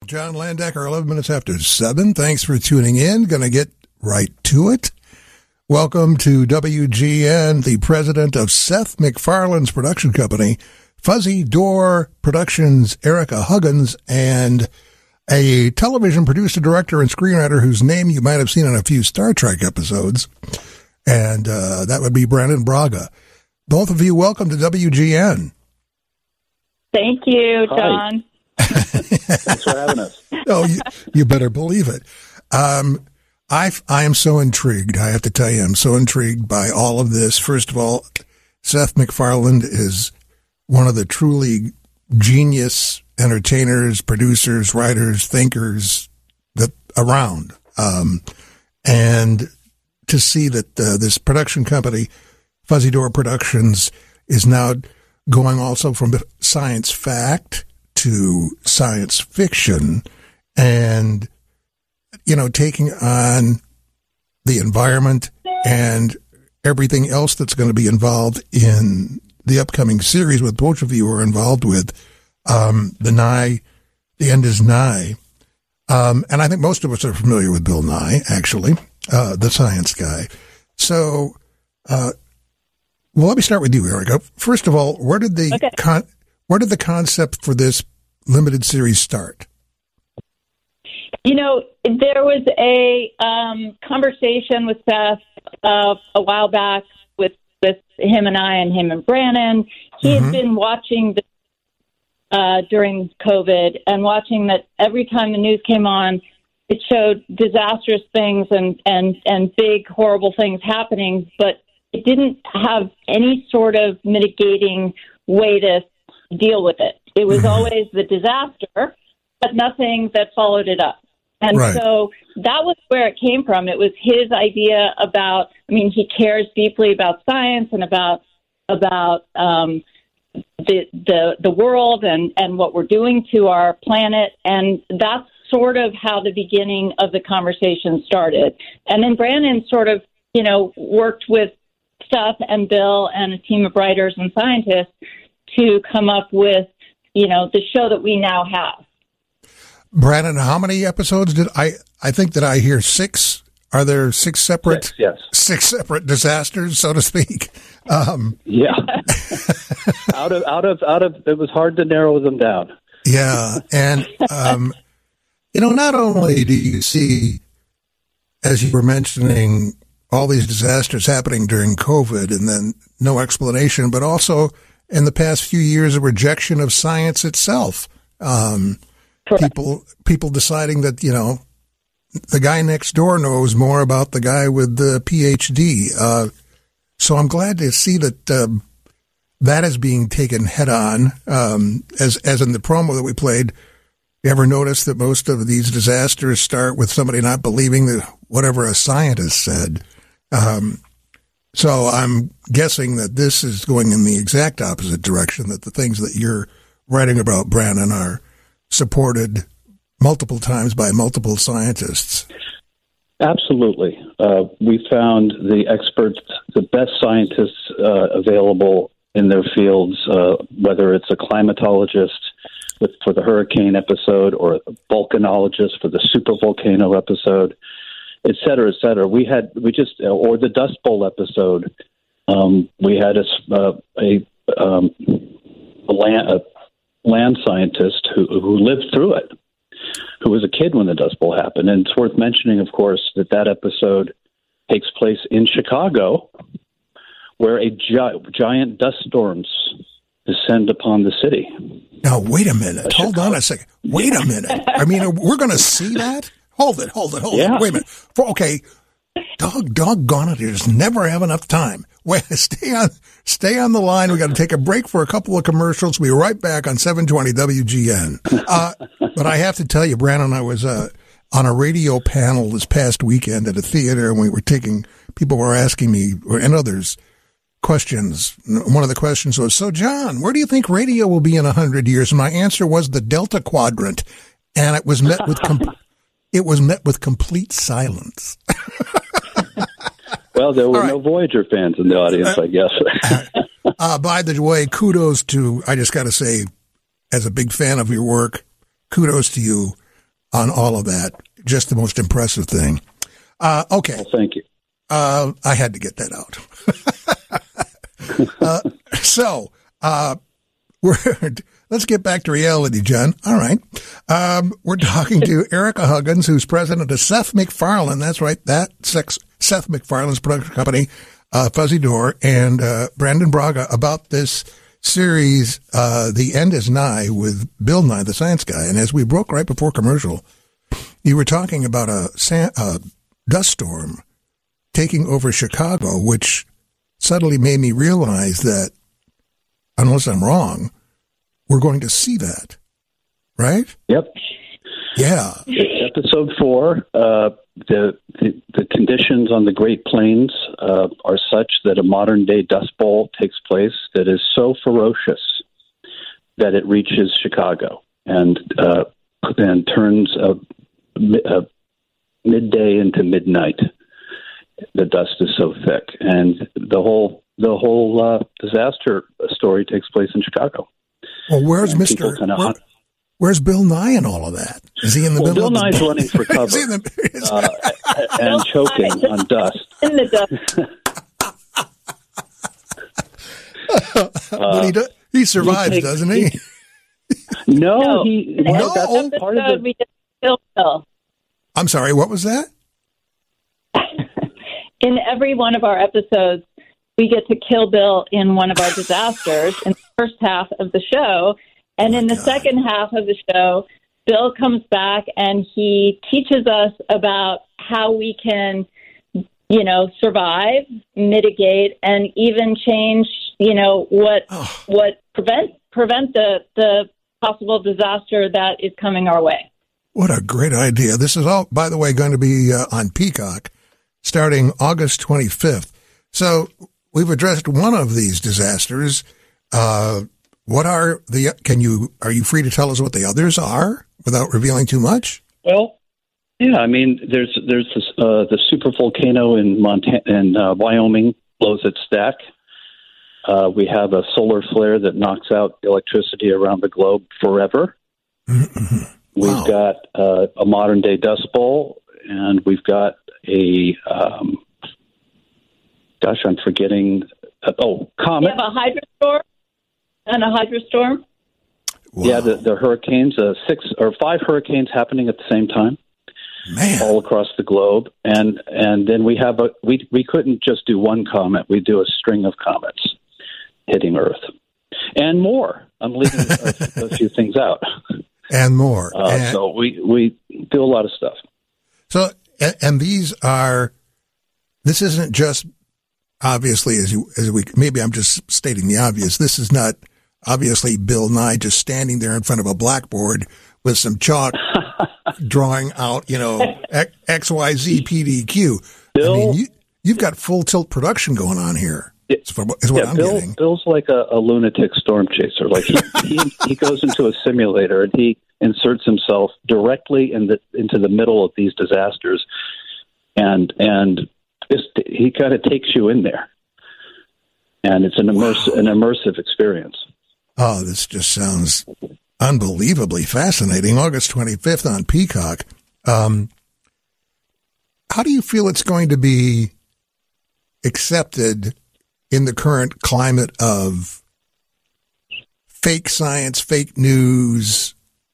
John Landecker, 11 minutes after 7. Thanks for tuning in. Going to get right to it. Welcome to WGN, the president of Seth MacFarlane's production company, Fuzzy Door Productions, Erica Huggins, and a television producer, director, and screenwriter whose name you might have seen on a few Star Trek episodes, and that would be Brannon Braga. Both of you, welcome to WGN. Thank you, John. Thanks for having us. Oh, you better believe it. I am so intrigued. I have to tell you, I'm so intrigued by all of this. First of all, Seth MacFarlane is one of the truly genius entertainers, producers, writers, thinkers that around. And to see that this production company, Fuzzy Door Productions, is now going also from science fact to science fiction and, you know, taking on the environment and everything else that's going to be involved in the upcoming series, with both of you are involved with, the end is nigh. And I think most of us are familiar with Bill Nye, actually, the science guy. So, well, let me start with you, Erica. First of all, where did the concept for this limited series start? You know, there was a conversation with Seth a while back with him and I and him and Brannon. He had been watching during COVID and watching that every time the news came on, it showed disastrous things and big, horrible things happening, but it didn't have any sort of mitigating way to deal with it. It was always the disaster, but nothing that followed it up. And so that was where it came from. It was his idea about, I mean, he cares deeply about science and about the world and what we're doing to our planet. And that's sort of how the beginning of the conversation started. And then Brannon sort of, you know, worked with Seth and Bill and a team of writers and scientists to come up with, you know, the show that we now have. Brannon, how many episodes did I think that I hear 6? Are there 6 separate? 6, yes. 6 separate disasters, so to speak. Yeah. out of, it was hard to narrow them down. Yeah. And, you know, not only do you see, as you were mentioning, all these disasters happening during COVID and then no explanation, but also in the past few years, a rejection of science itself. People deciding that, you know, the guy next door knows more about the guy with the PhD. So I'm glad to see that that is being taken head on. As in the promo that we played, you ever notice that most of these disasters start with somebody not believing whatever a scientist said? So I'm guessing that this is going in the exact opposite direction, that the things that you're writing about, Brannon, are supported multiple times by multiple scientists. Absolutely. We found the experts, the best scientists available in their fields, whether it's a climatologist for the hurricane episode or a volcanologist for the supervolcano episode, et cetera, et cetera. Or the Dust Bowl episode. We had a land scientist who lived through it, who was a kid when the Dust Bowl happened. And it's worth mentioning, of course, that episode takes place in Chicago, where a giant dust storms descend upon the city. Now, wait a minute. Hold on a second. Wait a minute. I mean, we're going to see that? Hold it. Wait a minute. Okay. Doggone it. There's never have enough time. Wait, stay on the line. We got to take a break for a couple of commercials. We'll be right back on 720 WGN. But I have to tell you, Brannon, I was on a radio panel this past weekend at a theater, and people were asking me, and others, questions. One of the questions was, so John, where do you think radio will be in 100 years? And my answer was the Delta Quadrant. And it was met with complete silence. Well, there were no Voyager fans in the audience, I guess. By the way, kudos to, I just got to say, as a big fan of your work, kudos to you on all of that. Just the most impressive thing. Okay. Well, thank you. I had to get that out. Let's get back to reality, Jen. All right. We're talking to Erica Huggins, who's president of Seth MacFarlane. That's right. Seth MacFarlane's production company, Fuzzy Door, and Brandon Braga about this series, The End is Nigh, with Bill Nye, the Science Guy. And as we broke right before commercial, you were talking about a dust storm taking over Chicago, which suddenly made me realize that, unless I'm wrong, we're going to see that, right? Yep. Yeah. Episode 4, the conditions on the Great Plains are such that a modern-day dust bowl takes place that is so ferocious that it reaches Chicago and turns midday into midnight. The dust is so thick, and the whole disaster story takes place in Chicago. Well, where's Where's Bill Nye in all of that? Is he in the middle? Bill of the Nye's running for cover and choking on dust. In the dust. But he survives, doesn't he? No, that's part of we just killed Bill. I'm sorry, what was that? In every one of our episodes, we get to kill Bill in one of our disasters in the first half of the show. And in the second half of the show, Bill comes back and he teaches us about how we can, survive, mitigate, and even change, what prevent the possible disaster that is coming our way. What a great idea. This is all, by the way, going to be on Peacock starting August 25th. So we've addressed one of these disasters. What are are you free to tell us what the others are without revealing too much? Well, yeah, I mean, there's this, the super volcano in Wyoming blows its stack. We have a solar flare that knocks out electricity around the globe forever. Mm-hmm. We've got a modern day dust bowl, and we've got a I'm forgetting. Comet. We have a hydrostorm. And a hydrostorm? Wow. Yeah, the hurricanes, 6 or 5 hurricanes happening at the same time, all across the globe. And then we have we couldn't just do one comet; we do a string of comets hitting Earth, and more. I'm leaving a few things out, and more. So we do a lot of stuff. So, and this isn't just obviously maybe I'm just stating the obvious. This is not. Obviously, Bill Nye just standing there in front of a blackboard with some chalk drawing out, XYZ PDQ. Bill, I mean, you've got full tilt production going on here. Is what I'm getting. Bill's like a lunatic storm chaser. Like he goes into a simulator and he inserts himself directly into the middle of these disasters, and he kind of takes you in there, and it's an immersive experience. Oh, this just sounds unbelievably fascinating. August 25th on Peacock. How do you feel it's going to be accepted in the current climate of fake science, fake news,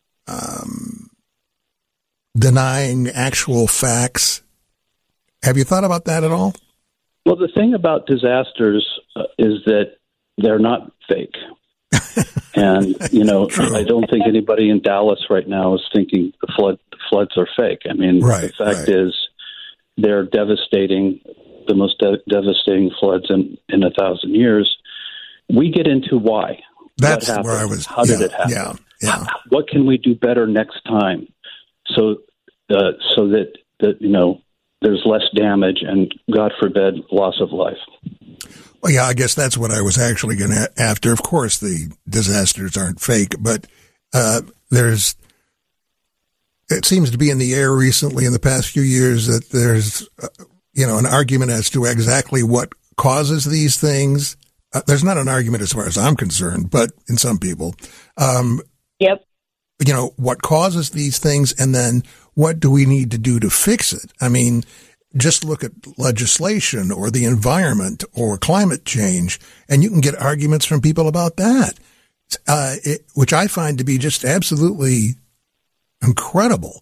denying actual facts? Have you thought about that at all? Well, the thing about disasters is that they're not fake. And, I don't think anybody in Dallas right now is thinking the floods are fake. I mean, the fact is they're devastating, the most devastating floods in 1,000 years. We get into why. That's where I was. How did it happen? Yeah. What can we do better next time so that there's less damage and, God forbid, loss of life? Well, yeah, I guess that's what I was actually going to after. Of course, the disasters aren't fake, but it seems to be in the air recently in the past few years that there's, an argument as to exactly what causes these things. There's not an argument as far as I'm concerned, but in some people. Yep. what causes these things, and then what do we need to do to fix it? I mean, just look at legislation or the environment or climate change, and you can get arguments from people about that, which I find to be just absolutely incredible.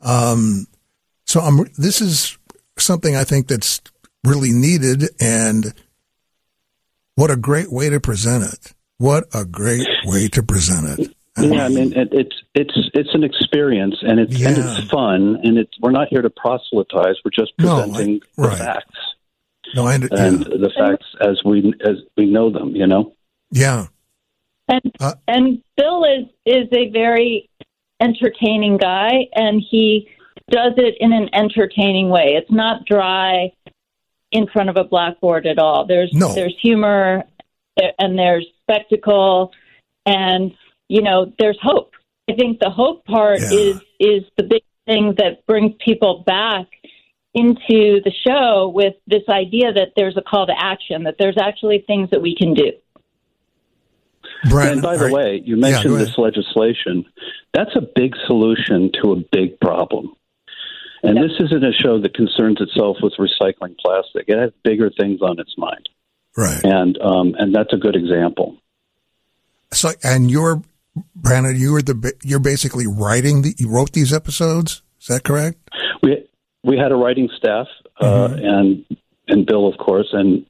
So this is something I think that's really needed, and what a great way to present it. What a great way to present it. Yeah, I mean, it's an experience, and it's fun, and we're not here to proselytize. We're just presenting the facts. No, and the facts as we know them. Yeah. And Bill is a very entertaining guy, and he does it in an entertaining way. It's not dry in front of a blackboard at all. There's humor, and there's spectacle, and there's hope. I think the hope part is the big thing that brings people back into the show with this idea that there's a call to action, that there's actually things that we can do. Brent, and by the way, you mentioned this legislation. That's a big solution to a big problem. And this isn't a show that concerns itself with recycling plastic. It has bigger things on its mind. Right. And that's a good example. So, and Brandon, you're basically you wrote these episodes. Is that correct? We had a writing staff, and Bill, of course, and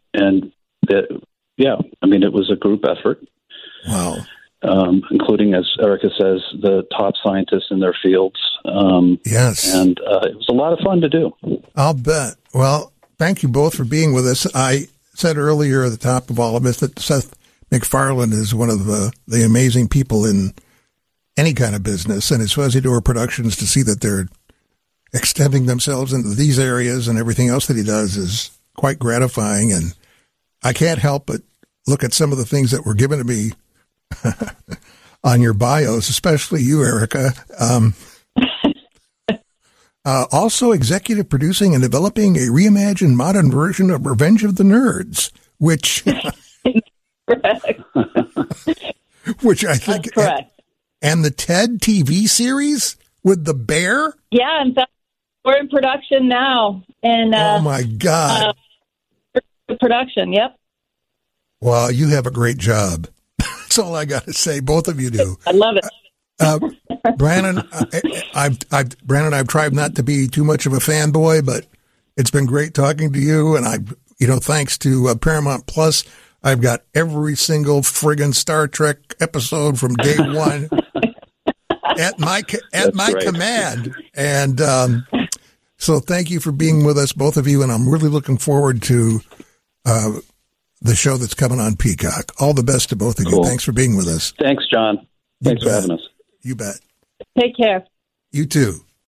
it was a group effort. Wow. Including, as Erica says, the top scientists in their fields. Yes. And it was a lot of fun to do. I'll bet. Well, thank you both for being with us. I said earlier at the top of all of this that Seth MacFarlane is one of the amazing people in any kind of business, and it's Fuzzy Door Productions to see that they're extending themselves into these areas and everything else that he does is quite gratifying. And I can't help but look at some of the things that were given to me on your bios, especially you, Erica. Also executive producing and developing a reimagined modern version of Revenge of the Nerds, which I think, that's correct. And the TED TV series with the bear. Yeah, in fact, we're in production now. And oh my God, production. Yep. Well, you have a great job. That's all I got to say. Both of you do. I love it. Brandon, I've tried not to be too much of a fanboy, but it's been great talking to you. And thanks to Paramount Plus, I've got every single friggin' Star Trek episode from day one at my command. And so thank you for being with us, both of you. And I'm really looking forward to the show that's coming on Peacock. All the best to both of you. Thanks for being with us. Thanks, John. Thanks for having us. You bet. Take care. You too.